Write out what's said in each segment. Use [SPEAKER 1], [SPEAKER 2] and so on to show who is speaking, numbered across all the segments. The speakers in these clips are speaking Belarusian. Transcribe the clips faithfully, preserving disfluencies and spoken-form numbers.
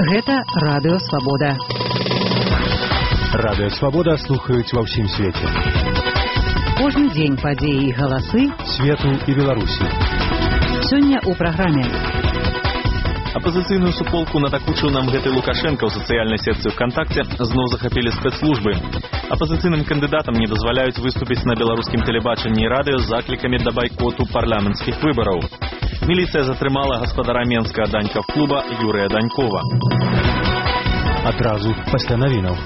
[SPEAKER 1] Гэта Радыё Свабода.
[SPEAKER 2] Радыё Свабода слухаюць ва ўсім свеце.
[SPEAKER 1] Кожны дзень падзеі і галасы
[SPEAKER 2] свету і Беларусі.
[SPEAKER 1] Сёння ў праграме.
[SPEAKER 3] Апозіцыйную суполку надакучыў нам гэты Лукашенко ў сацыяльнай сетцы ВКонтакте зноў захапілі спецслужбы. Апозіцыйным кандыдатам не дазваляюць выступіць на беларускім тэлебачанні і радыё з заклікамі да байкоту парламенцкіх выбараў. Міліцыя затрымала гаспадара менскага данькав-клуба Юрыя Данькова.
[SPEAKER 2] Адразу пасля навінаў.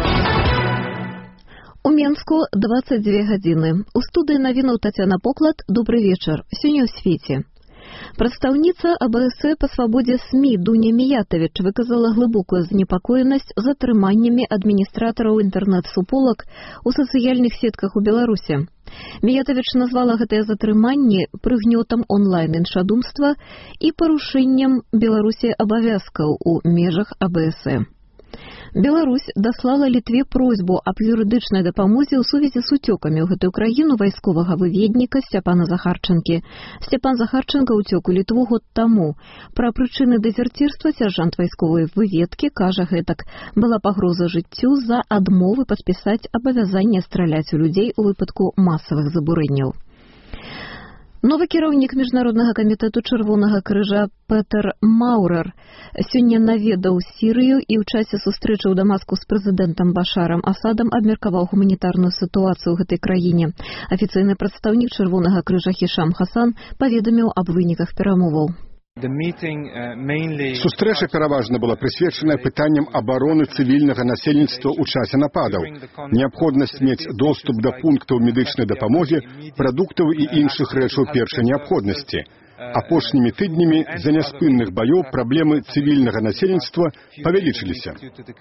[SPEAKER 4] У Менску двадцать две гадзіны. У студыі навінаў Тацяна Поклад. Добры вечар. Сёння ў свеце. Прадстаўніца АБС па свабодзе СМІ Дуня Міятавіч выказала глыбокую занепакоенасць затрыманнямі адміністратараў інтэрнэт-суполак у сацыяльных сетках у Беларусі. Міятавіч назвала гэтыя затрыманні прыгнётам онлайн-іншадумства і парушэннем Беларусі абавязкаў у межах АБС. Беларусь даслала Літве просьбу аб юрыдычнай дапамозе ў сувязі з уцёкамі ў гэтую краіну вайсковага выведніка Сцяпана Захарчэнкі. Сцяпан Захарчэнка ўцёк у Літву год таму. Пра прычыны дэзерцірства сяржант вайсковай выведкі кажа гэтак: была пагроза жыццю за адмовы падпісаць абавязанне страляць у людзей у выпадку масавых забурэнняў. Новы кіраўнік Міжнароднага камітэту Чырвонага крыжа Петер Маурер сёння наведаў Сірыю і ў часе сустрэчы ў Дамаску з прэзідэнтам Башарам Асадам абмеркаваў гуманітарную сітуацыю ў гэтай краіне. Афіцыйны прадстаўнік Чырвонага крыжа Хішам Хасан паведаміў аб выніках перамоваў.
[SPEAKER 5] Сустрэча пераважна была прысвечаная пытанням абароны цывільнага насельніцтва ў часе нападаў, неабходнасць мець доступ да пунктаў медычнай дапамогі, прадуктаў і іншых рэчаў першай неабходнасці. Апошнімі тыднямі з-за няспынных баёў праблемы цывільнага насельніцтва павялічыліся.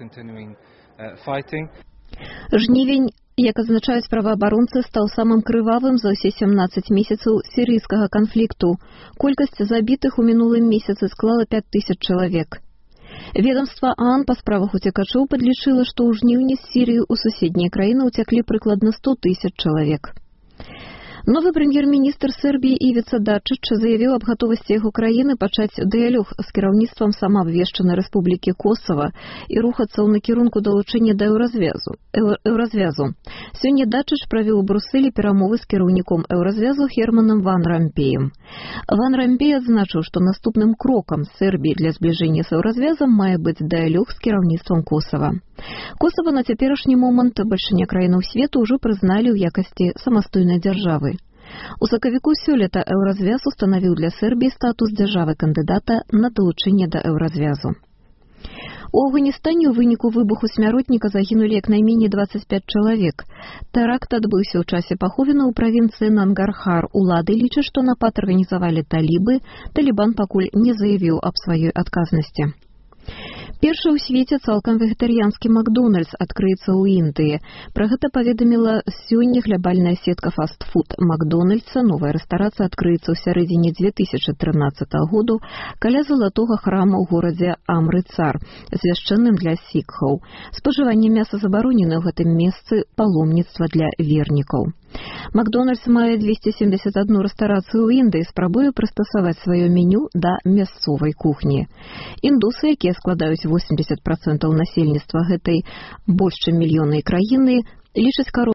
[SPEAKER 4] Жнівень, як азначаюць праваабаронцы, стаў самым крывавым за ўсе сямнаццаць месяцаў сірыйскага канфлікту. Колькасць забітых у мінулым месяцы склала пяць тысяч чалавек. Ведомства ААН па справах уцекачоў падлічыла, што ў жніўні з Сірыі ў суседнія краіны ўцяклі прыкладна сто тысяч чалавек. Новы прэм'ер-міністр Сербіі Івіца Дачыч заявіў аб гатовасці яго краіны пачаць дыялог з кіраўніцтвам самаабвешчанай рэспублікі Косава і рухацца ў накірунку далучэння да еўразвязу. еўразвязу. Сёння Дачыч правёў у Брусэлі перамовы з кіраўніком еўразвязу Германам Ван Рампеем. Ван Рампей адзначыў, што наступным крокам Сербіі для збліжэння з еўразвязам мае быць дыялог з кіраўніцтвам Косава. Косава на цяперашні момант бальшыня краінаў свету ўжо прызналі ў якасці самастойнай дзяржавы. У сакавіку сёлета еўразвяз устанавіў для Сербіі статус дзяржавы-кандыдата на далучэнне да еўразвязу. У Афганістане ў выніку выбуху смяротніка загінулі як найменей дваццаць пяць чалавек. Тэракт адбыўся ў часе паховіны ў правінцыі Нангархар. Улады лічаць, што напад арганізавалі талібы. Талібан пакуль не заявіў аб сваёй адказнасці. Першы ў свеце цалкам вегетарыянскі Макдональдс адкрыецца ў Індыі. Пра гэта паведаміла сёння глябальная сетка фаст-фуд Макдональдса. Новая рэстарацыя адкрыецца ў сярэдзіне дзве тысячы трынаццатага году каля залатога храма ў горадзе Амрыцар, свяшчэнным для сікхаў. Спажыванне мяса забаронена ў гэтым месцы паломніцтва для вернікаў. Макдональдс мае дзвесце семдзесят адну рэстарацыю ў Індыі, спрабуе прыстасаваць сваё меню да мясцовай кухні. Індусы, якія складаюць восемьдесят процентов насельніцтва гэтай больш чым мільённай краіны, лічаць карову